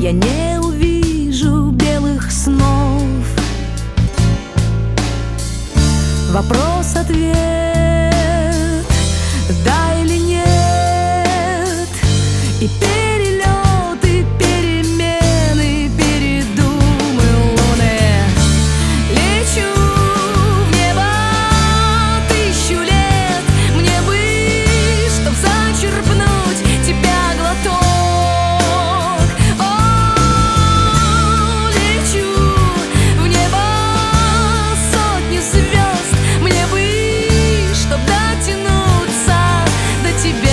я не увижу белых снов. Вопрос-ответ, да или нет, и перелеты, перемены, передумы луны. Лечу в небо 1000 лет, мне бы, чтоб зачерпнуть тебя глоток. О, лечу в небо 100 звезд, мне бы, чтоб дотянуться до тебя.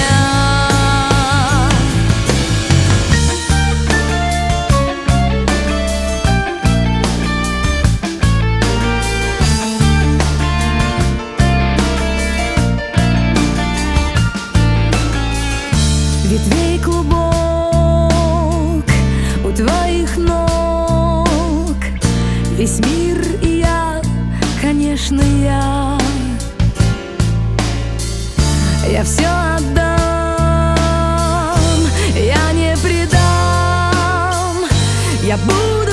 Ветвей клубок у твоих ног, весь мир и я, конечно, я все отдам, я не предам, я буду